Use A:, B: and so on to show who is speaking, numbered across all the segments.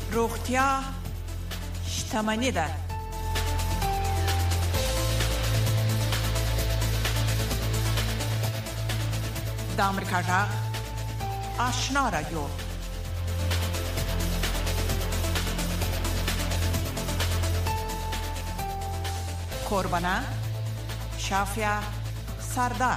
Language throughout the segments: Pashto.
A: روغتیا شتمني ده. د امریکا غږ آشنا رادیو. کوربانه شافیا سردار.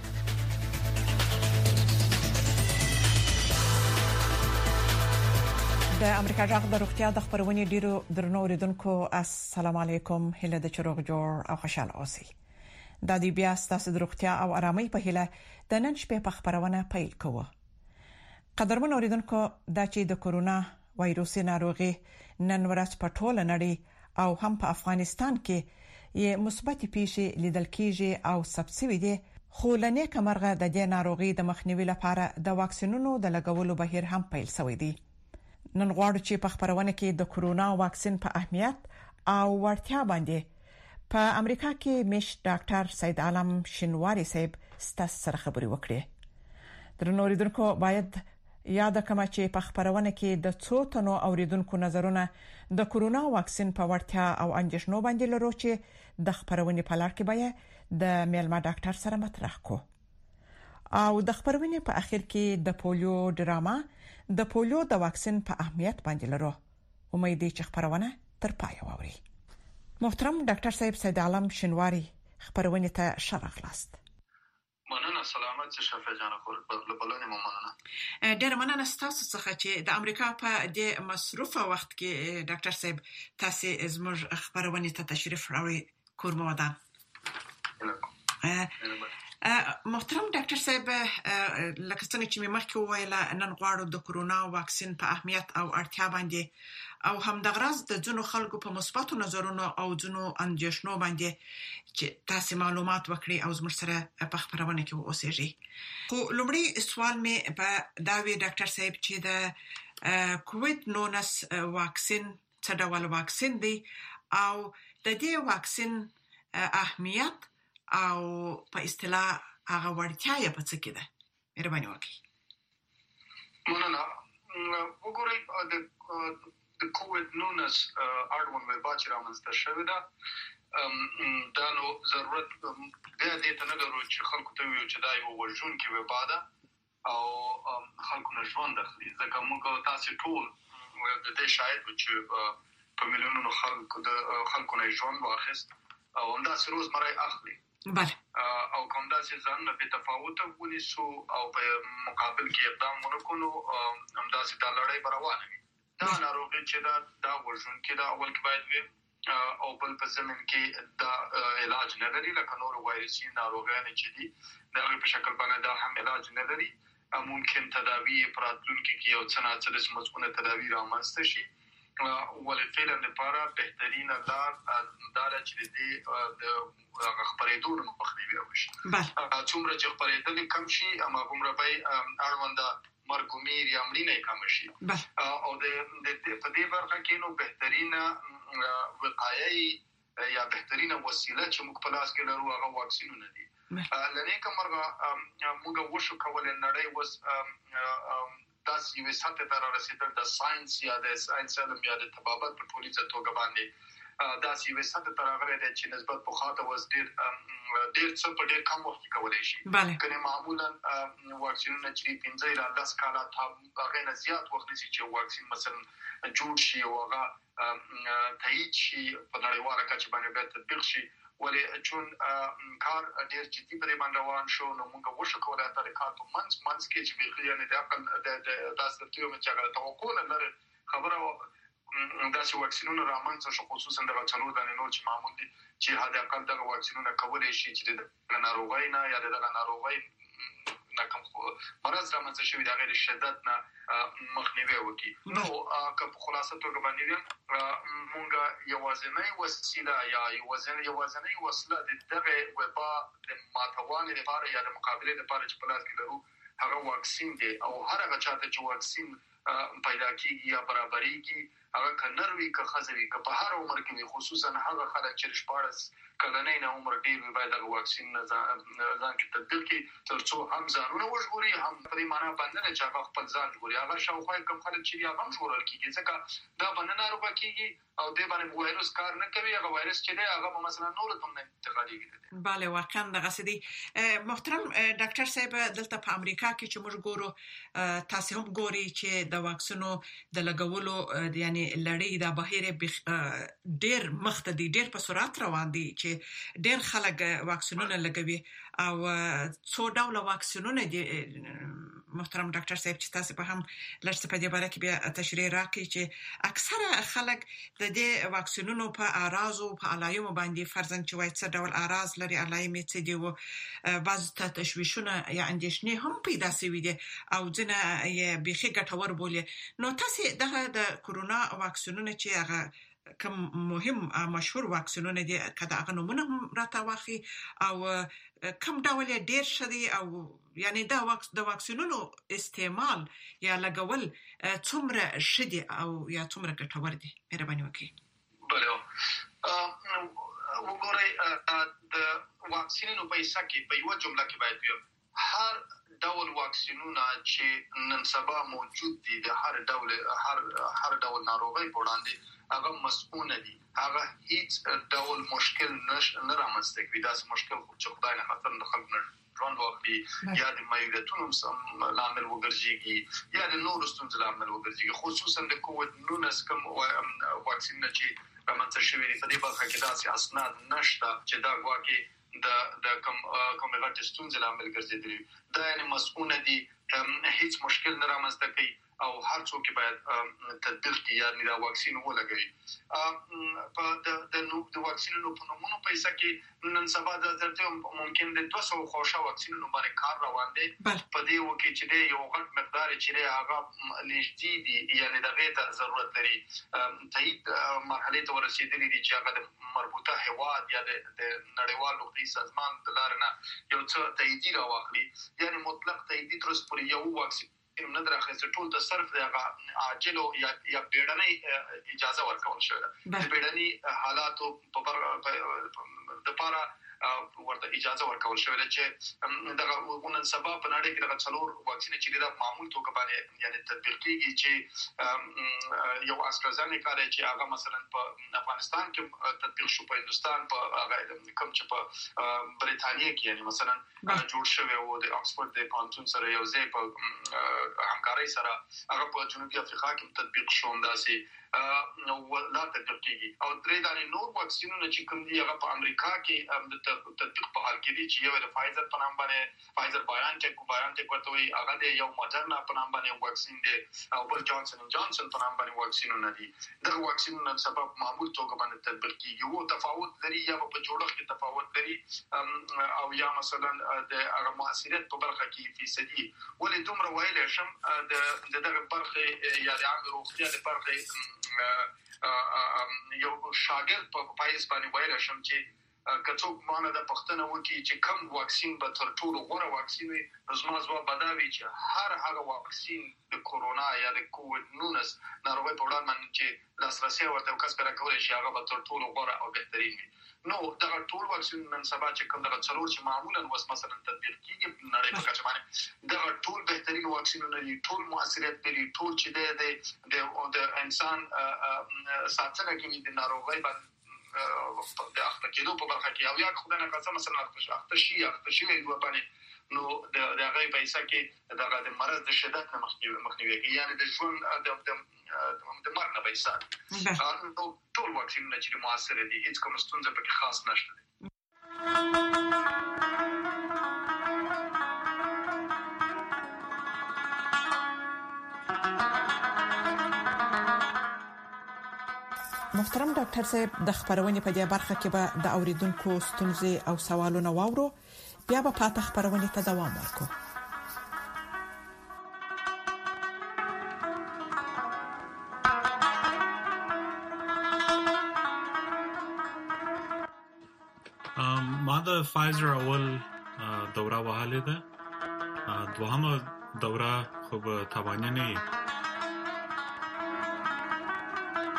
A: د امریکا غږ د روغتیا د خبرونې ډیرو درنو اوریدونکو السلام علیکم. هله د چروغ جوړ او خوشاله اوسئ. د دې بیا ستاسو د روغتیا او آرامۍ په هله د نن شپې په خبرونه پیل کوو. قدرمن اوریدونکو دا چې د کورونا وایروسي ناروغي نن ورځ په ټوله نړۍ او هم په افغانستان کې یې مثبت پیښې لیدل کېږي او سبسوي دي، خو لنې کمرغه د دې ناروغي د مخنیوي لپاره د واکسینونو د لګولو بهیر هم پیل شوی دی. نن غواړو چې په خبرونه کې د کورونا واکسین په اهمیت او ورتیا باندې په امریکا کې مش ډاکټر سید عالم شینواری صاحب ستاسو سره خبرې وکړي. درنو اوریدونکو باید یاد کړئ چې په خبرونه کې د څو تنو اوریدونکو نظرونه د کورونا واکسین په ورتیا او اندېښنو باندې لرو چې د خبرونه په لړ کې به د میلما ډاکټر سره مطرح کو. او د خبرونه په اخر کې د پولیو ډراما د پولیو د واکسین په اهمیت باندې لرو. امید دي چې خبرونه تر پای واوري. محترم ډاکټر صاحب سید عالم شینواری خبرونه ته شرغلاست.
B: مننه. سلامات شفا جان خور په بلنه مننه.
A: ډېر مننه تاسو څخه چې د امریکا په د مصروفه وخت کې ډاکټر صاحب تاسو زموږ خبرونه ته تشریف راوړی. کورمو ودان. محترم ډاکټر صاحب، لکه څنګه چې مخکې وویل، نن غواړو د کورونا واکسین په اهمیت او اړتیا باندې او هم د غرض د ځینو خلکو په مثبتو نظرونو او ځینو اندېښنو باندې چې تاسو معلومات وکړي او زموږ سره په خبرونه کې اوسېږي. خو لومړی سوال مې په داوی ډاکټر صاحب چې د کووید 19 واکسین څه ډول واکسین دی او د دې واکسین اهمیت او په اصطلاح هغه ورتیا یې په څه کې ده؟ مهرباني وکړئ.
B: مننه. وګورئ د کووید 19 اړوند وبا چې رامنځته شوې ده، دا نو ضرورت بیا دې ته نه لرو چې خلکو ته ویو چې دا یو وژونکې وبا ده او خلکو نه ژوند اخلي، ځکه موږ تاسو ټول د دې شاهد وو چې په میلیونونو خلکو نه ژوند واخیست او همداسې روزمره اخلي.
A: بله.
B: او کوم داسې ځان په تفاوت ونیسو او په مقابل کې اقدام ونکړو، همداسې دا لړۍ روانه وي. دا ناروغي چې دا وژونکې ده، اول کې باید وي او بل په ضمن کې دا علاج نه لري، لکه نور وایرسي ناروغیان چې دي دغه په شکل باندې دا هم علاج نه لري. ممکن تداوی پراتلونکو کې یو څه ناڅه مزمنه تداوی رامنځته شي، ولفعلا لپاره بهترینه لار دا چې د خبرېدو مخنیوی وشي. څومره چې خبرېدل کم شي هغومره به اړونده مرګومیر یا مړینه کم شي. او په دې برخه کې نو بهترینه وقایي یا بهترینه وسیله چې موږ په لاس کې لرو هغه واکسینونه دي. لنې کومه موږ وشو کولای نړۍ وس تاسو یو ساته تر رسیدل د ساينس یا د ساينس علم یا د طبابت په ټولیزه توګه باندې دا یو ساته تر هغه د چې نسبت په خاطر وز ډیر څه په ډیر کم وخت کولای شي. کنه معمولا واکسینونه چې 15 الى 10 کاله هغه نه زیات وخت نشي چې واکسین مثلا جوړ شي او هغه تایید شي په نړیواله کچه باندې به تطبیق شي. ولې چون کار ډیر جدي پرې باندې روان شو، نو موږ وشو کولای طریقات په منځ کې چې به یعنی د عقل د تاسو ته یو چې توقع نه لري خبره داسې واکسینونه رامنځته شو، خصوصا د څلور دانې نور چې معمول دي چې هدا عقل دغه واکسینونه کولای شي چې د ناروغۍ نه یا د ناروغۍ نه کوم مرض رامنځته شوی د غیر شدت نه مخنیوي وکړي. نو که په خلاصه توګه باندې موږ یوازینۍ وسیله یا یوازینۍ وسیله دغه وبا د ماتوالي لپاره یا د مقابله لپاره چې په لاس کې لرو هغه واکسین دی. او هر هغه چاته چې واکسین پیدا کیږي یا برابرېږي هغه کنروي که خزوي که په هر عمر کې خصوصا هغه خلک چې شپارس کلنۍ نه عمر ډیر وي باید هغه واکسین ځان کې تطبیق کړي ترڅو هم ځانونه وژغوري هم په معنا باندې چې هغه خپل ځان ژغوري. هغه شاوخوا کم خلک چې هغه هم ژغورل کیږي ځکه دا باندې ناروغه کیږي او د باندې وایرس کار نه کوي. هغه وایرس چې دی هغه مثلا نور ته نه انتقالېږي.
A: بله واقعا دغه سدي. محترم ډاکټر صاحب دلته په امریکا کې چې موږ ګورو تاسو هم ګوري چې د واکسینو د لګولو یعنی لړۍ د بهیر ډیر مختدي ډیر په سرعت روان دي چې ډیر خلک واکسینونه لګوي او څو ډول واکسینونه دي. محترم ډاکټر صاحب چې تاسو په هم لږ په دې باره کې بیا تشریح راکړئ چې اکثره خلک د دې واکسینونو په اعراض او په علایمو باندې فرضاً چې وایي څه ډول اعراض لري علایم څه دي او بعض ته تشویشونه یا اندېښنې هم پیدا شوي دي او ځنه یې بيخي ګټور بولي. نو تاسو دغه د کورونا واکسینونه چې هغه کوم مهم مشهور واکسینونه دي کله هغه نمونه هم راته واخی او کوم ډول ډیر شدي او یعنی دا د واکسینونو استعمال یا لګول څومره شدي او یا څومره ګټور دي مهرباني وکړئ.
B: بله وګورئ د واکسینونو په حصہ کې په یو جمله کې باید وي هر ډول واکسینونه چې نن سبا موجود دي د هر ډول ناروغي په وړاندې هغه مسؤل دي. هغه هیڅ ډول مشکل نه رامنځته کوي. دا مشکل خو چې خدای نه خاطر نه خلک نه ژوند واخلي یا د مایوریتونو لامل وګرځي یا د نورو ستونزو لامل وګرځي. خصوصا د کووډ-19 کوم واکسین چې رامنځته شوی دی په دې برخه کې داسې اسناد نشته چې دا واقعي د کوم غټ ستونزې لامل ګرځېدلی. دا یعنی مسؤل دي هیڅ مشکل نه رامنځته کوي او هر څوک باید تطبیق کړي یعنی دا واکسین ولګوي. په د واکسینونو په نومونو په حساب کې نن سبا د ځرته ممکن د 200 خوښه واکسینونو باندې کار روان دي. په دې وکه چې د یو غټ مقدار چې هغه لږ دي یعنی د غیته ضرورت لري تایید مرحله ته ورسېدلې دي چې هغه د مربوطه هواد یا د نړیوال روغتي سازمان د لارنه یو څه تایید راوخلي یعنی مطلق تایید تر اوسه پورې یو واکسین نه درخصه ټول د صرف د عاجلو یا بیړنۍ اجازه ورکول شوې ده. د بیړنۍ حالاتو په لپاره ورته اجازه ورکول شوې ده چې دغه نن سبا په نړۍ کې د څلور واکسین چې د معمول توګه باندې یعنی تطبیق کیږي چې یو استرازینیکا دی چې هغه مثلا په افغانستان کې تطبیق شو، په هندستان په کوم چې په بریټانیا کې یعنی مثلا جوړ شوی او د اکسفورد د پانتون سره یو ځای په همکارۍ سره هغه په جنوبي افریقا کې تطبیق شو همداسې نو لا تطبیق کیږي. او درې دانې نور واکسینونه چې کوم دي هغه په امریکا کې د تطبیق په حال کې دي چې یو د فایزر په نام باندې فایزر بایانټیک ورته وي، هغه د یو ماډرنا په نام باندې واکسین دی او بل جانسن اینڈ جانسن په نام باندې واکسینونه دي. دغه واکسینونه سبب معمول توګه باندې تطبیق کیږي او تفاوت لري یا په جوړښت کې تفاوت لري او یا مثلا د هغه موثریت په برخه کې فیصدي ولې دومره ویل شم د دغه برخه یا د عام روغتیا د برخه یو شاګرد په پایس باندې ویل شم چې کڅوک مانه د پښتنه وکی چې کوم واکسین به تر ټولو غوره واکسین وي. زما ځواب بداوي چې هر هغه واکسین د کورونا یا د کووډ-19 ناروغي په وړاندې چې لاسرسي ورته کس کړه کولای شي هغه به تر ټولو غوره او بهترین وي. نو دا ټول واکسین نن سبا چې کوم دغه څلور چې معمولا وس مثلا تطبیق کیږي نړۍ په کچه باندې دا ټول بهترین واکسینونه دي، ټول موثریت لري، ټول چې د انسان ساتنه کوي د ناروغي باندې د اخته کېدو په برخه کې او یا خدای نه قسم مثلا اخته شي یو باندې نو د هغه پیسې کې د مرض د شدت نه مخنیوي کوي یعنی د ژوند د مرګ نه پیسې نو ټول واکسینونه چې موثر دي هیڅ کوم ستونزه پکې خاص نشته.
A: محترم ډاکټر صاحب د خبرونې په دې برخه کې به د اوریدونکو ستونزې او سوالونه واورو، بیا به پاتې خبرونې ته دوام ورکړو.
C: ما د فایزر اول دوره وهلې ده، دوهمه دوره خو به تاواني نه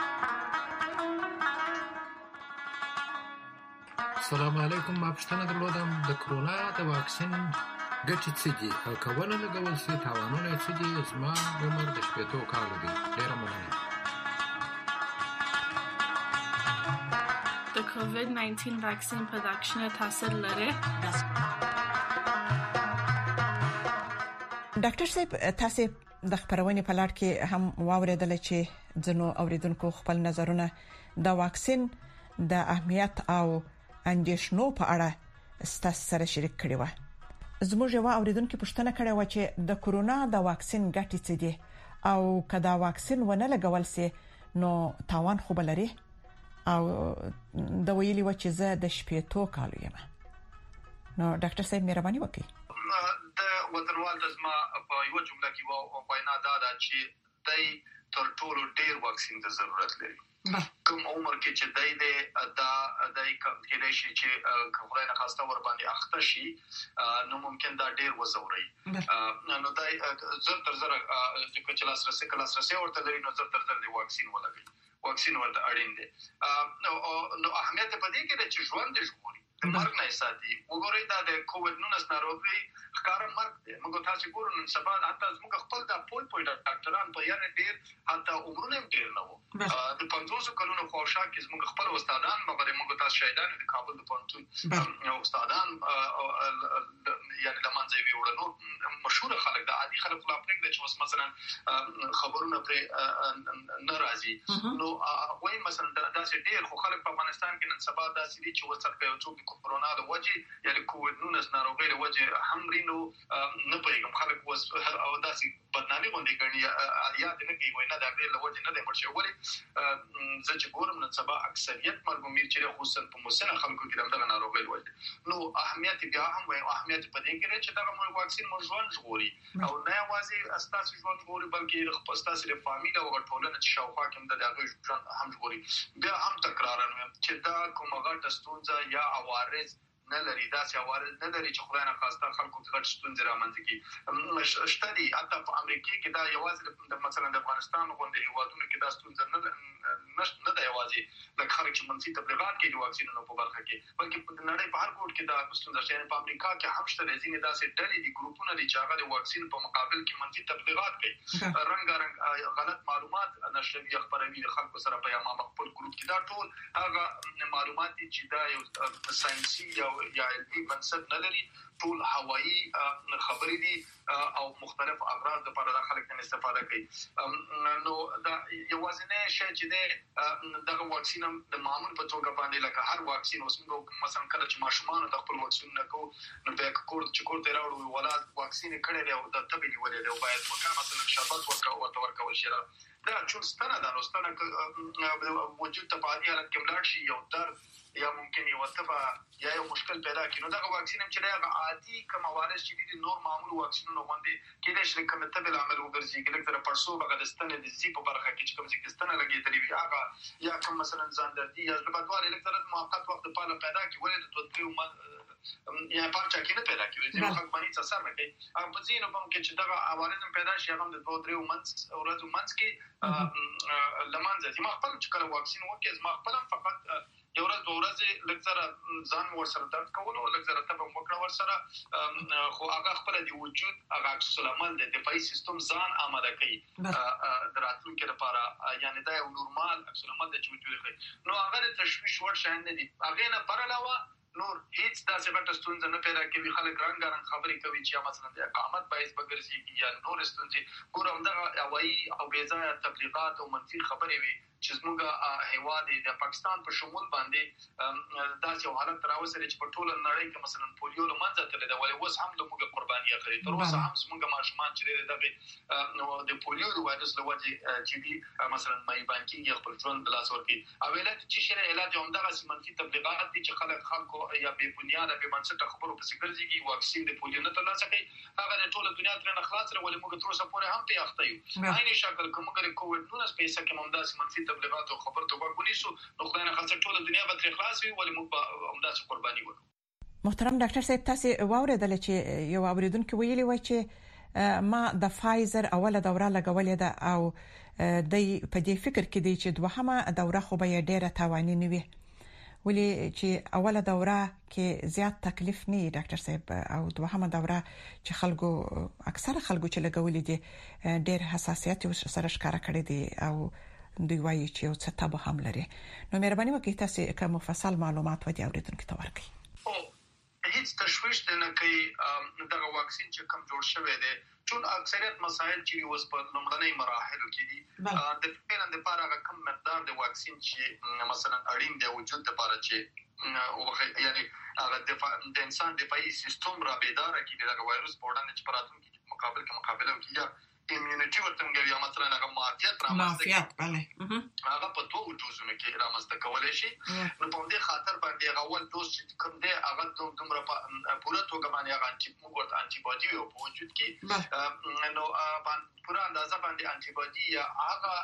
D: السلام علیکم. ما پوښتنه درلودم د کرونا د واکسین ګټې څه دي او که ونه لګول شي تاوانونه یې څه دي؟ زما عمر د 80 کالو دی. ډېره مننه.
E: د کووید-19 واکسین په واکسین تاثیر لري؟
A: ډاکټر صاحب تاسو د خبرونې په لړ کې هم واوریدل چې ځنو اوریدونکو خپل نظرونه د واکسین د اهمیت او اندیشنو په اړه ستاسو سره شریک کړي و. زموږ یو اوریدونکو پوښتنه کړې و چې د کرونا د واکسین ګټې څه دي او کدا واکسین ونه لګول سي نو تاوان خو بلري او د ویلي و چې زه د 80 کالو یم. نو ډاکټر صاحب مهرباني وکړئ.
B: د وطنوال د زما په یو جمله کې و وینا دا چې دای تر ټولو ډیر واکسین د ضرورت لري. کوم عمر کې چې دای کېدای شي چې خدای نه خواسته ور باندې اخته شي نو ممکن دا ډیر وزوري. نو دای زر تر زر چې لاسرسي ورته لري نو زر تر زر د واکسین ولګي. واکسین ورته اړین دي. نو اهمیت په دې کې چې ژوند دې ژغوري. مرګ نه ساتي. وګورئ دا د کووید-19 ناروغي ښکار مرګ دی. موږ تاسو ګورو نن سبا حتی موږ خپل د پوی ډاکټران په یاره ډیر حتی عمرونه ډیر نه وو. د 50 کلونو خوشا کې موږ خپل استادان موږ تاسو شهیدان د کابل د پونتو استادان یعنی لمنځه ویوړنو مشهور خلک د عادي خلک لا پرېږدي چې مثلا خبرونه پر ناراضي. نو وایي مثلا داسې ډیر خو خلک په افغانستان کې نن سبا داسې دي چې وڅخه یو څوک کرونا د وجه یعنی کووید-19 ناروغي د وجه هم رینو نه پېږم خلک وس او داسې بدنامي باندې کوي یا د نه کوي وینا د غیر له وجه نه دی مرشي. ولی زه چې ګورم نن سبا اکثریت مرګومیر چې خصوصا په مسنه خلکو کې دغه ناروغي وجه نو اهمیت بیا هم وایي اهمیت په دې کې چې دغه واکسین مو ژوند ژغوري او نه یوازې اساسي ژوند ژغوري بلکې خپل اساسي فامیل او ټولنه چې شاوخوا کې د هغه ژوند هم ژغوري. بیا هم تکرار نه چې دا کومه غټه ستونزه یا عوارض نه لري. دا چې عوارض نه لري چې خدای نه خواسته خلکو ته غټ ستونزې رامنځته کړي. شتدي حتی په امریکا کې دا یوازې مثلا د افغانستان غونډې هیوادونو کې دا ستونزه نه ده یوازې لکه خلک چې منفي تبلیغات کوي د واکسینونو په برخه کې بلکې په نړۍ په هر ګوټ کې دا ستونزه شته. په امریکا کې هم شته ځینې داسې ډلې دي ګروپونه دي چې هغه د واکسین په مقابل کې منفي تبلیغات کوي رنګارنګ غلط معلومات نشوي خبروي د خلکو سره په یامه خپل ګروپ کې. دا ټول هغه معلومات چې دا یو ساينسي یا علمي بنسټ نه لري. ټول هوایی خبرې دي او مختلف اغراض لپاره د خلک نه استفاده کوي. نو دا یوازینی شی چې دغه واکسین د معمول په توګه باندې لکه هر واکسین اوس موږ مثلا کله چې ماشومان د خپل واکسین نه کوو نو به کور ته راوړو ولادت واکسین کړي دی او د تبې نیولې دی او باید وکړه مثلا شربت ورکول شي. دا ټول ستنه ده. نو ستنه وجود ته په عادي حالت کې ملاړ شي یو درد یا ممکن یو تبه یا یو مشکل پیدا کړي. نو دا واکسین چې دا عادي کوم عوارض چې دي نور معمول واکسینونو باندې کېدای شي کوم تبه عمل وګرځي کله تر پرسو بغه د ستنه د زی په برخه کې چې کوم ځای ستنه لګېدلې وي هغه یا کوم مثلا ځان دردي یا زړه الکترات موقت وخت په پیدا کې ولې د دوه یا پارچا کې نه پیدا کیږي چې خلک باندې څه سره کوي. په ځینو باندې چې دا عوارض پیدا شي هغه د 2-3 ورځې کې لمانځي. ما خپل چې کله واکسین وکړ ما خپل فقط یو ورځ دوه ورځې لکه ځان ورسره درد کولو لکه ته په وکړه ورسره خو هغه خپل دی وجود هغه عکس العمل د دفاعي سیستم ځان آماده کوي دراتلونکو لپاره یعنی دا یو نورمال عکس العمل د وجود کوي. نو هغه تشویش ور شاین دي هغه نه پر علاوه نور هیڅ داسې غټه ستونزه نه پیدا کوي. خلک رنګارنګ خبرې کوي چې مثلا د اقامت باعث بګرځي یا نور ستونزې ګورم دا هوایی او بېځایه تبلیغات او منفي خبرې وي چې زموږ هیواد د پاکستان په شمول باندې داسې یو حالت راوځي چې په ټول نړۍ کې مثلا پولیو له منځه تللی دی ولې اوس هم موږ قرباني اخلي. تر اوسه هم موږ ماشومان چې دغه د پولیو د وایرس له وجې چې دي مثلا مای بانکینګ خپل ژوند د لاس ورکړي او علت چې شری علت هم دغه منفي تبلیغات دي چې خلکو یا به بنیاده به منځ ته خبرو په سیګرځي کې واکسین د پولیو نه ترلاسه کوي هغه د ټول دنیا تر نه خلاص ولې موږ تر اوسه پورې هم په اخته یو. عین شکل کوم ګر کووید-19 پیسې کې ممداس منفي تبلیغات او خبر ته وګونیسو نو خدای نه خاصه ټول دنیا به تر خلاص وي ولې موږ همداسې قرباني وکړو.
A: محترم ډاکټر صاحب تاسو واوریدل چې یو اوریدونکو ویلي و چې ما د فایزر اوله دوره لګولې ده او د په دې فکر کې دی چې دوهمه دوره خو به ډیره تاواني نه وي ولې چې اوله دوره کې زیات تکلیف نه ډاکټر صاحب او دوهمه دوره چې خلکو اکثره خلکو چې لګولې دي ډېر حساسیت سره ښکارا کړی دي او دوی وایي چې یو څه تابو هم لري. نو مهرباني وکړئ تاسو کوم مفصل معلومات ودی اوریدونکو ته ورکړئ.
B: هیڅ تشویش نه کوي دغه واکسین چې کوم جوړ شوی دی چون اکثریت مسایل چې اوس په لومړنۍ مراحلو کې دي د فعلا د لپاره کوم مقدار د واکسین چې مثلا اړین دی وجود لپاره چې یعنی هغه د انسان دفاعي سیستم را بیدار کړي دغه وایروس په وړاندې چې پراتون کې مقابله کوي یا ایمونټي ورته موږ یا مثلا هغه معافیت
A: بله
B: هغه په دوه ډوزونو کې رامنځته کولای شي. نو په دې خاطر باندې هغه اول ډوز چې کوم دی هغه دومره پوره توګه باندې هغه انټي باډي او په وجود کې نو پوره اندازه باندې انټي باډي یا هغه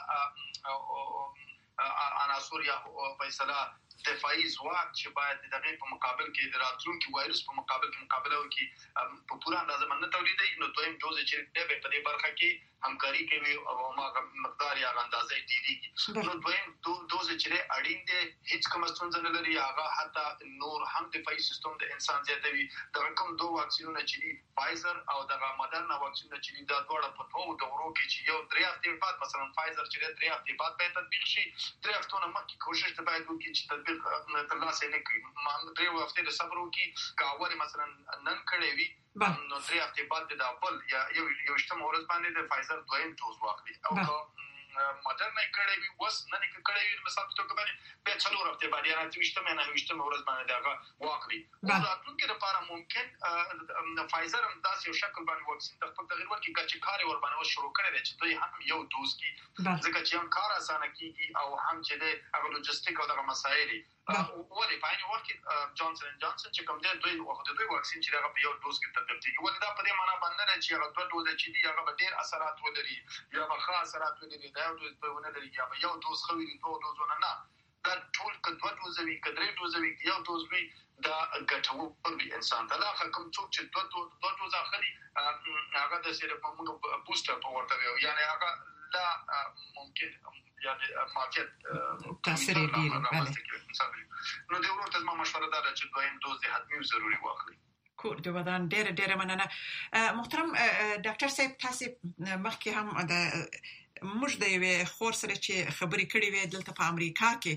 B: عناصر یا فیصله دفاعي ځواک چې باید د دغه په مقابل کې د راتلونکي وایروس په مقابل کې مقابله وکړي په پوره اندازه باندې تولیدي. نو دویم ډوز چې د په دې برخه کې همکاري کوي او هغه مقدار یا اندازې ډیریږي. نو دویم ډوز چې اړین دي هیڅ کوم ستونزه نه لري هغه حتی نور هم دفاعي سیستم د انسان زیاتوي. دا کوم دوه واکسینونه چې دي فایزر او دغه مدرنا واکسینونه چې دا دواړه په دوه دورو کې چې یو 3 هفتې بعد مثلا فایزر چې 3 هفتې بعد به تطبیق شي 3 هفتو نه مخکې کوشش ته باید وکړي چې تطبیق ترلاسه نه کړي. ما 3 هفتې د صبر وکړي کاوه مثلا نن کړي وي نو 3 هفتې بعد د اول یا یو شتم ورځ باندې د فایزر دویم ډوز واخلي او مدرنا کړي وي وس نه کړي وي مثلا په توګه باندې به 4 هفتې باندې راځي شتم نه وشتم ورځ باندې دغه واخلي. او راتلونکي لپاره ممکن فایزر هم تاسو یو شکل باندې واکسین د خپل تغیر ورکړي چې کار ور باندې شروع کړي چې دوی هم یو دوز کې ځکه چې هم کار اسانه کیږي او هم چې د هغه لوجستیک او دغه مسایل ولې په یوه وخت کې جانسن اند جانسن چې کوم دی دوی واکسین چې هغه په یو دوز کې تطبیق کیږي ولې دا په دې معنی باندې نه چې هغه دوه دوز چې دی هغه ډېر اثرات ولري یا به اثرات ولري دا یو دوز په ونه لري یا یو دوز خو وي دوه دوزونه نه دا ټول کډوه دوز وي کډرې دوز وي یو دوز وي دا ګټور دی انسان ته دا کوم څوک چې دوه دوز اخلي هغه د سره په موږ بوستر په ورته وي یعنی هغه لا ممکن یعنی مارکیټ
A: تاثیر ډیر بله.
B: نو د ورته ما مشوره ده چې دویم دوز حتمی ضروري واخلي.
A: کور د ودان ډېر مننه. محترم ډاکټر صاحب تاسو مخکې هم د موږ د یوې خور سره چې خبرې کړې وې دلته په امریکا کې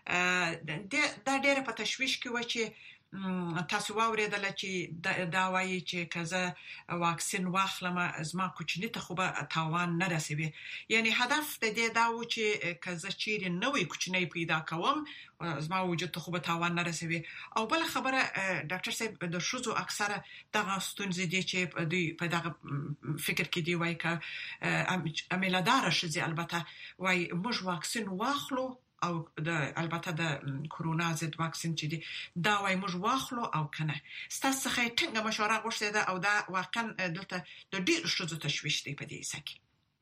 A: دا ډېر په تشویش کې و چې تاسو واوریدل چې دا وایي چې کزه واکسین واخلم زما کوچنی ته خو به تاوان نه رسوي. یعنی هدف د دې دا و چې کزه چیرې نوې کوچنی پیدا کوم زما وجود ته خو به تاوان نه رسوي. او بل خبره ډاکټر صاحب د شوزو اکثره دغه ستونزې دي چې دوی په دغه فکر کې دی وایي که عملدار شي البته وایي موږ واکسین واخلو او البته د کرونا ضد واکسین چې دی دا وای موږ واخلو او کنه ستاسو څخه څنګه مشوره غوښته ده او دا واقعا دلته د ډیر شوزو تشویش دی په دې سکه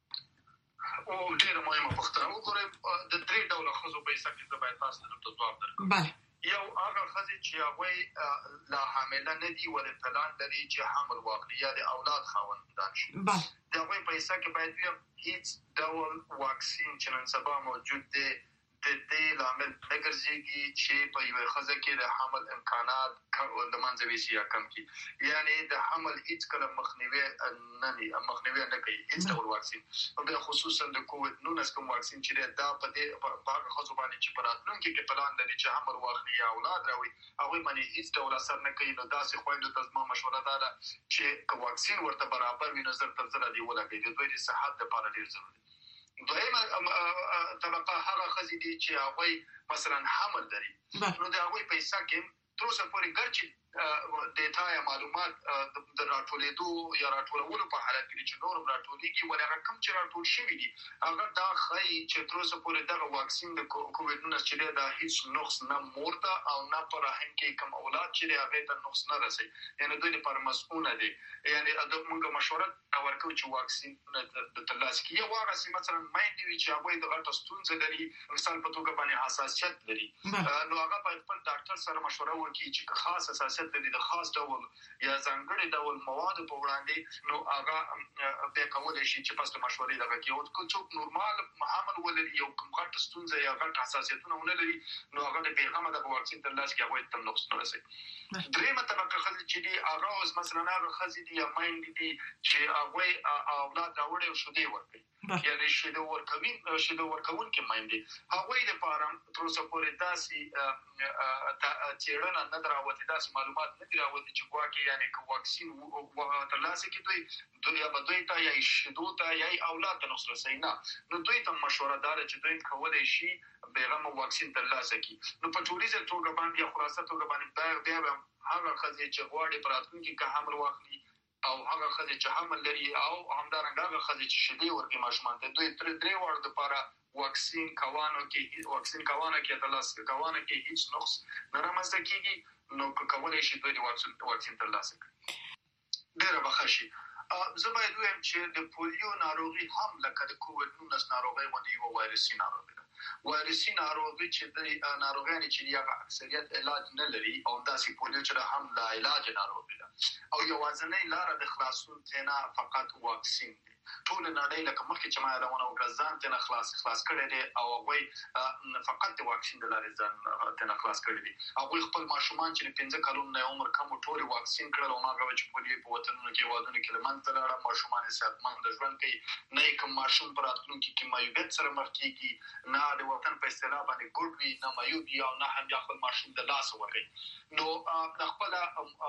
B: او ډیر مهمه پوښتنه وکړئ د درې ډول خزو په سکه د باید تاسو ته ځواب درکړم.
A: بله
B: یو هغه خزې چې هغه لا حامله نه دي ولې پلان لري چې حمل واخلي یا د اولاد خاوندان شي.
A: بله
B: دا وایي په سکه باید هیڅ ډول واکسین چې نن سبا موجود دی د دې لامل نګرځيږي چې په یوه خزه کې د حمل امکانات د منځوي سیا کم کی یعنی د حمل هیڅ کله مخنیوي نه کوي هیڅ ډول واکسین او د خصوصا د کووډ 19 کوم واکسین چې دا په دې په خزو باندې چې پراتلونکو کې پلان لري چې حمل واخلي یا اولاد راوي هغه باندې هیڅ ډول اثر نه کوي. نو داسې خويندو ته زما مشوره ده چې واکسین ورته برابر وي نظر تر ځله دی ولګي د دوی د صحت لپاره ډیر ضروري. دویمه طبقه هغه خزې دي چې هغه مثلا حمل لري نو دا هغه پیسې کې تر اوسه پورې ګرځي ډیټا یا معلومات د راټولېدو یا راټولولو په حالت کې چې نور راټولېږي ولې کوم چې راټول شوی دي هغه دا خای چې تر اوسه پورې دغه واکسین د کووډ 19 چې دا هیڅ نقص نه مورته او نه پر رحم کې کوم اولاد چې هغه ته نقص نه رسي یعنی دوی لپاره مسؤونه دي. یعنی موږ مشوره ورکوي چې واکسین د ترلاسه کې یو هغه چې مثلا مایندې وي چې هغه د غټ ستونزې لري مثال په توګه باندې حساسیت لري نو هغه باید خپل ډاکټر سره مشوره وکړي چې خاص حساسیت لري د خاص ډول یا ځانګړي ډول مواد په وړاندې نو هغه به کولای شي چې پس د مشورې دغه کې او څوک نورمال حمل ولري یو کوم غټ غټ ستونزه یا غټ حساسیتونه ونه لري نو هغه د پیغام د واکسین تر لاسه کې هغه تم نقص نه رسي. درېمه طبقه خلک چې دي هغه اوس مثلا هغه خزي دي یا مایند دي چې هغه اولاد راوړي او شوده ورکړي یعنی شوده ورکون کې مایند دي هغه د پاره تر اوسه پورې داسي چیرنه نه دراوته داسي معلومات نه دراوته چې واکه یعنی کو واکسین تر لاسه کې دوی ته یا شیدو ته یا اولاد ته نقص رسي نه نو دوی ته مشوره دار چې دوی کولای شي بیغمه واکسین تر لاسه کې نو په ټوریزه توګه باندې یا خلاصه توګه باندې بیا هغه خزي چې غواړي پراتونکي که حمل واخلي او هغه خزي چې حمل لري او همدارنګه هغه خزي چې شیدې ورکړي ماشومان ته دوی تر درې وړ د لپاره واکسین کوانو کې تر لاسه کوانو کې هیڅ نقص نه رامنځته کیږي نو کولای شي دوی واکسین تر لاسه کړي ډېر بخښي. زه باید وایم چې د پولیو ناروغي هم لکه د کووډ-19 ناروغي باندې یو وایرسي ناروغي ده. وایرسي ناروغي چې د ناروغانو چې هغه اکثریت علاج نه لري او داسې پولیو چې هم لا علاج ناروغي ده او یوازینۍ لار د خلاصون څخه فقط واکسین دی. ټول نړۍ لکه مخکې چې ما راونه وګرځان ته خلاص کړي دي او هغه فقط د واکسین د لارې ځان ته خلاص کړي دي. هغه خپل ماشومان چې 15 کلونو نه عمر کم ټول واکسین کړل او ما غواړم چې پولیو په وطنونو کې وادونه کې لمنځه لاړه ماشومان صحتمند ژوند کوي نه کوم ماشوم پر راتلونکي کې مایوبیت سره مخ کیږي نه د وطن په اصطلاح باندې ګډ وي نه مایوبي او نه هم خپل ماشوم د لاس ورکړي نو د خپل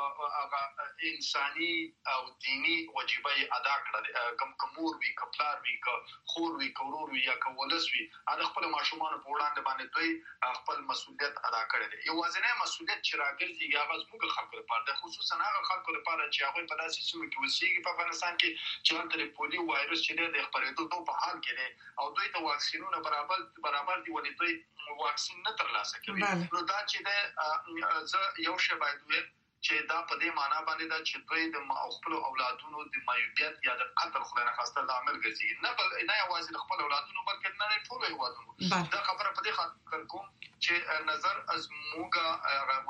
B: هغه انساني او دینی واجبای ادا کړل مور وی کپلار وی خور وی کورور وی یا کولس وی دا خپل ماشومان په وړاندې باندې دوی خپل مسؤلیت ادا کړی دی. یو ځنه مسؤلیت چې راګرځي هغه زموږ خلکو لپاره د خصوصا هغه خلکو لپاره چې هغه په داسې سیمو کې وسیږي په افغانستان کې چې د پولیو وایرس چې د خپرېدو په حال کې دی او دوی ته واکسینونه برابر دي ولې دوی واکسین نه ترلاسه کوي نو دا چې د یو شی باید چې دا په دې معنا باندې دا چې دوی د خپل اولادونو د مایوبیت یا د قتل خدای نه خواسته د عمل ګرځي نه یوازې د خپل اولادونو بلکې نه ټول هیوادونو دا خبره په دې خاطر کوم چې نظر از موږ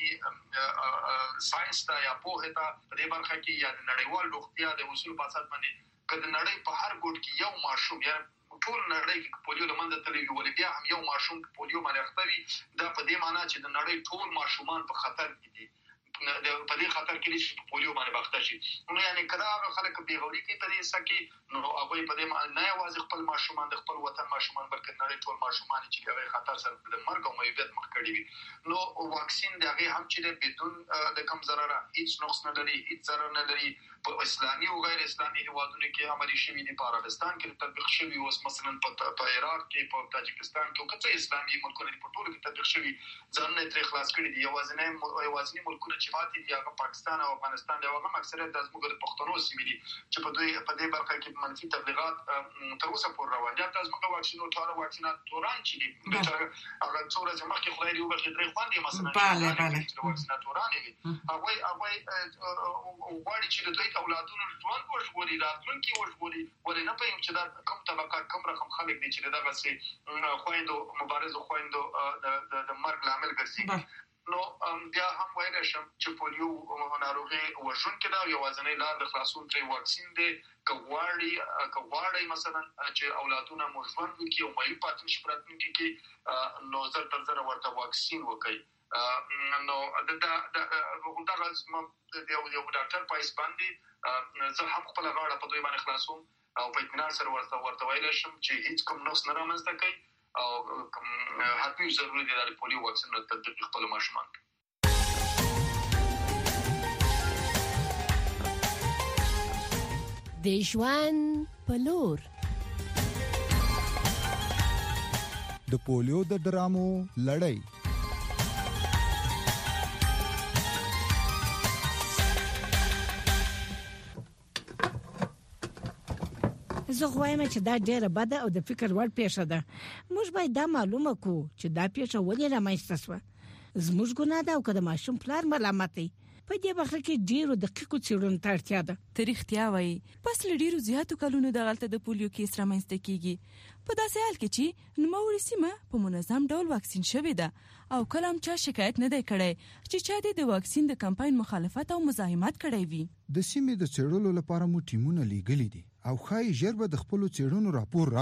B: وسنی ساينس ته یا په هدا په دې برخه کې یا د نړیوال روغتیا د اصول په اساس باندې کله نړۍ په هر ګوټ کې یو ماشوم یا ټول نړۍ کې پولیو لمنځه تللی ولې بیا هم یو ماشوم پولیو باندې اخته دا په دې معنی چې د نړۍ ټول ماشومان په خطر کې دي په دې خطر کې چې پولیو باندې باخته شي نو یعنی کله هغه خلک بیغوري کوي په دې سکه نو هغه په دې نه یوازې خپل ماشومان د خپل وطن ماشومان بلکې نړۍ ټول ماشومان چې هغه خطر سره د مرګ او مایوبیت مخ کړي وي نو واکسین د هغه هم چې بدون د کم ضرر هیڅ نقص نه لري هیڅ ضرر نه لري په اسلامي او غیر اسلامي هیوادونو کې عملي شوی دی په عربستان کې تطبیق شوی اوس مثلا په عراق کې په تاجکستان کې کته اسلامي ملکونو په ټولو کې تطبیق شوی ځان نه تر خلاص کړي دی یوازینی ملکونه چې ماتې دي هغه پاکستان او افغانستان دی هغه اکثریت د زموږ د پښتنو سیمې دي چې په دې برخه کې منفي تبلیغات تر اوسه پورې روان دي تاسو موږ واکسینات توران چې دي هغه څوره چې مخکې خدای دی وبخښي درې خواندي مثلا
A: بله
B: واکسینات توران دي هغه وړي چې دوی اولادونو ژوند وژغوري راتلونکي وژغوري ولې نه پېم چې دا کوم طبقه کوم رقم خلک دي چې دغه سي خويندو مبارزو خويندو د مرګ لامل ګرځي نو بیا هم وایي شم چې پولیو ناروغي وژن کې دا یوازینۍ لار د خلاصون تر واکسین دی کواړی مثلا چې اولادونه مو ژوند وکړي او مې پاتې شي پراتونکي کې نو زر تر زر ورته واکسین وکړي نو دا غوښتنه د یو ډاکټر په اسپاندي زه هم خپل غاړه په دوی باندې خلاصوم او په اطمینان سره ورته ویل شم چې هیڅ کوم نقص نه رامنځته کوي او حتمي ضروري دی د پولیو واکسین تطبیق خپل ماشومان
F: د ژوند په لور
G: د پولیو د ډرامو لړۍ
H: زه غواړم چې دا ډیره بده او د فکر وړ پیښه ده موږ باید دا معلومه کو چې دا پیښه ولې رامنځته شوه زموږ ګناه ده او که د ماشوم پلار ملامت دی په دې برخه کې ډیرو دقیقو څېړنو ته اړتیا ده
I: تاریختیا وایي پس له ډیرو زیاتو کلونو دغلته د پولیو کیس رامنځته کیږي په داسې حال کې چې نوموړې سیمه په منظم ډول واکسین شوې ده او کله هم چا شکایت نه دی کړی چې چا د واکسین د کمپاین مخالفت او مزاحمت کړی وي
G: د سیمې د څېړلو لپاره مو ټیمونه لیږلي دي او خای ژر به د خپل څېړنو راپور راکړي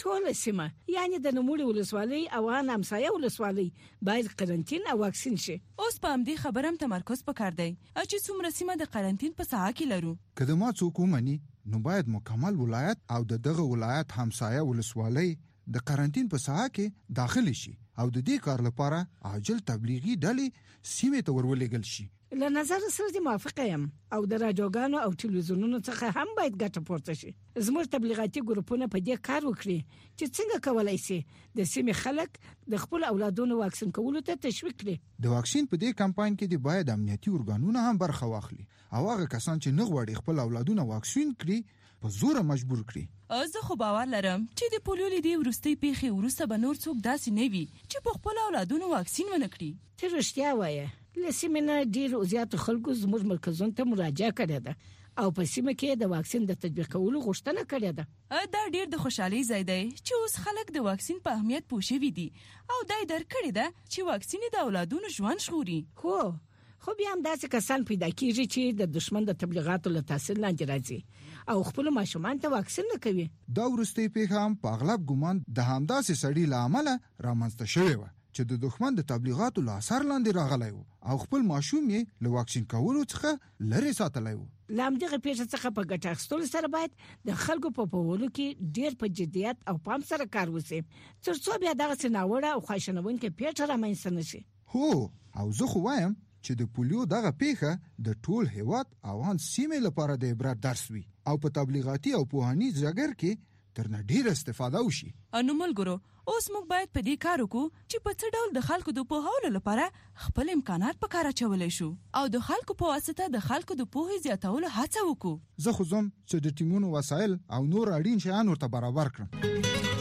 H: ټول سیمه یعنی د نوموړي ولسوالۍ او همسایه ولسوالۍ باید قرنټین او واکسین شي.
I: اوس په همدې خبرم تمرکز پکار دی چې څومره سیمه د قرنټین په ساحه کې لرو.
G: کله ما څوک ومني نو باید مکمل ولایت او دغه ولایت همسایه ولسوالۍ د قرنټین په ساحه کې داخلي شي او د دې کار لپاره عاجل تبلیغي ډلې سیمه ته ورولېږل شي.
H: له نظر سره موافقه یم او د راډیوګانو او ټلویزیونونو څخه هم باید ګټه پورته شي. زموږ تبلیغاتي ګروپونه په دې کار وکړي چې څنګه کولای شي د سیمې خلک د خپل اولادونو واکسین کولو ته تشویق کړي.
G: د واکسین په دې کمپاین کې د باید امنیتي ارګانونه هم برخه واخلي او هغه کسان چې نه غواړي خپل اولادونه واکسین کړي په زور مجبور کړي.
I: زه خو باور لرم چې د پولیو لیدې وروستي پیښې وروسته به نور څوک داسې نه وي چې په خپل اولادونو واکسین ونه کړي.
H: ته رښتیا وایې، له سیمې نه ډېر زیات خلکو زموږ مرکزونو ته مراجعه کړې ده او په سیمه کې د واکسین د تطبیق کولو غوښتنه کړې ده.
I: دا ډېر د خوشحالۍ ځای دی چې اوس خلک د واکسین په اهمیت پوه شوي دي او دا یې درک کړې ده چې واکسین د اولادونو ژوند ژغوري.
H: خو بیا هم داسې کسان پیدا کیږي چې د دشمن د تبلیغاتو له تاثیر لاندې راځي او خپل ماشومان ته واکسین نه کوي.
G: دا وروستي پیښه هم په اغلب ګومان د همداسې سړي له امله رامنځته شوې وه چې د دښمن د تبلیغاتو له اثر لاندې راغلی و او خپل ماشوم یې له واکسین کولو څخه لرې ساتلی و.
H: له همدغې پیښې څخه په ګټه اخیستلو سره باید د خلکو په پوهولو کې ډېر په جدیت او پام سره کار وشي تر څو بیا دغسې ناوړه او خواشینونکې پیښه رامنځته نه شي.
G: او زه خو وایم چې د پولیو دغه پیښه د ټول هیواد او ان سیمې لپاره د عبرت درس وي او په تبلیغاتي او پوهنیز ډګر کې ترنه ډیر استفاده وشي.
I: انو ملګرو، اوس موږ باید په دې کار وکړو چې په څه ډول د خلکو د پوهولو لپاره خپل امکانات په کار اچولی شو او د خلکو په واسطه د خلکو د پوهې زیاتولو هڅه وکړو.
G: زه خو زم چې د ټیمونو وسایل او نور اړین شیان ورته برابر کړم.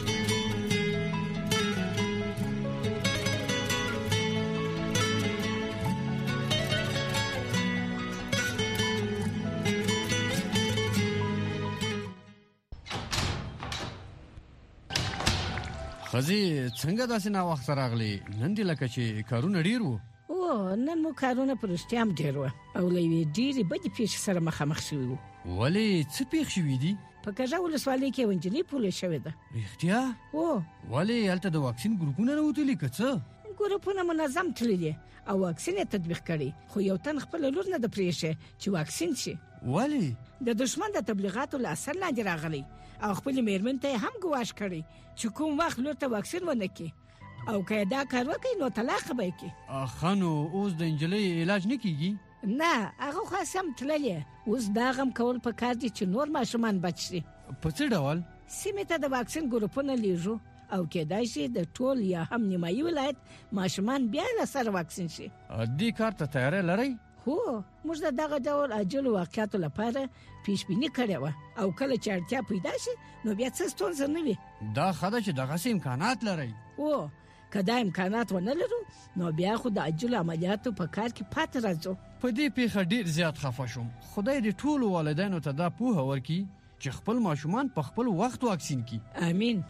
J: خزي څنګه داسې نا وخت راغلی؟ نن دی لکه چې کارونه ډیر وو.
H: نن مو کارونه پر رښتیا هم ډیر وو او له یوې ډېرې بدې پیښې سره مخامخ شوي وو.
J: ولې څه پیښ شوي دي؟
H: په کږه ولسوالۍ کې یوه نجلۍ پولیو شوې ده.
J: رښتیا؟ ولې هلته د واکسین ګروپونه نه وتلي که څه؟
H: ګروپونه منظم تللي دي او واکسین یې تطبیق کړی خو یو تن خپله لور نه ده پرېښې چې واکسین شي.
J: ولې؟
H: د دشمن د تبلیغاتو له اثر لاندې راغلی او خپل میرمن ته هم ګواښ کړی چې کوم وخت لور ته واکسین ونه کړي او که دا کار وکړي نو طلاق به یې کړي.
J: خانو اوس د نجلۍ علاج نه کیږي؟
H: نه، هغه خو سم تللی. اوس دا غم کول پکار دي چې نور ماشومان بچ شي.
J: په څه ډول؟
H: سیمې ته د واکسین ګروپونه لیږو او کېدای شي د ټول یا هم نیمایي ولایت ماشومان بیا له سره واکسین شي.
J: دې کار ته تیاری لرئ؟
H: موږ د دغه ډول عاجلو واقعیاتو لپاره پیشبیني کړې وه او کله چې اړتیا پیدا شي نو بیا څه ستونزه نه وي.
J: دا ښه ده چې دغسې امکانات لرئ.
H: که دا امکانات ونه لرو نو بیا خو د عاجلو عملیاتو په کار کې پاتې راځو.
J: په دې پیښه ډیر زیات خفه شوم. خدای دې ټولو والدینو ته دا پوهه ورکړي چې خپل ماشومان په خپل وخت واکسین کړي.
H: امین.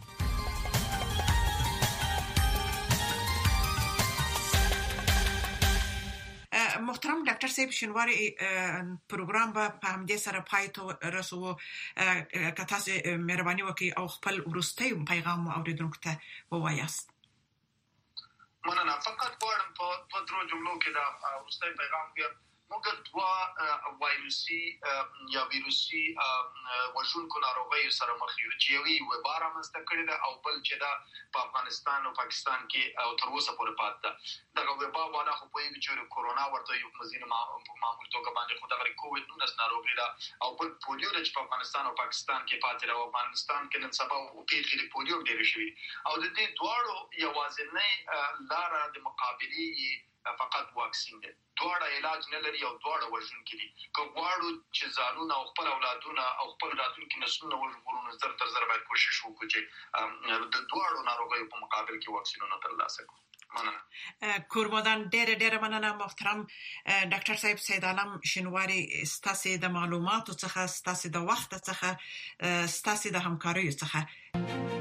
A: محترم ډاکټر صاحب، شنواري پروګرام په همدې سره پای ته رسو. که تاسو مهرباني وکړئ او خپل وروستي پیغام اوریدونکو ته ووایاست.
B: مننه. فقط غواړم په دوه درو جملو کې دا وروستي پیغام بیا موږ دوا وایروسي یا ویروسي وژونکو ناروغیو سره مخ یو چې یوې وبا رامنځته کړې ده او بل چې دا په افغانستان او پاکستان کې او تر اوسه پورې پاتې ده. دغه وبا والا خو په یوه جوړ کورونا ورته یو مزینه معمول توګه باندې خو دغه کووډ-19 ناروغي ده او بل پولیو چې په افغانستان او پاکستان کې پاتې ده. افغانستان کې نن سبا پیښې د پولیو ډېرې شوي او د دې دواړو یوازینۍ لاره د مقابلې فقط واکسین دی. دواړه علاج نه لري او دواړه وژونکي دي. که غواړو چې ځانونه او خپل اولادونه او خپل راتلونکي نسلونه وژغورو نو زر تر زر باید کوشش وکړو چې د دواړو ناروغیو په مقابل کې واکسینونه ترلاسه کړو. مننه.
A: کوربادان ډېر مننه محترم ډاکټر صاحب سید عالم شنواري، ستاسو د معلوماتو څخه، ستاسو د وخت څخه، ستاسو د همکاریو څخه.